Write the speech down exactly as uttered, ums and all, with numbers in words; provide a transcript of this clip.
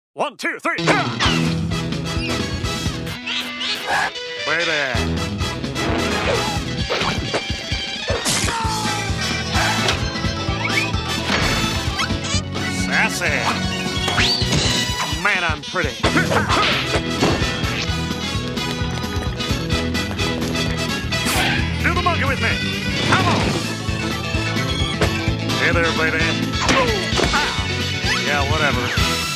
One, two, three. Yeah. Baby. Sassy. Man, I'm pretty. Do the monkey with me. Come on. Hey there, baby. Oh, ow. Yeah, whatever.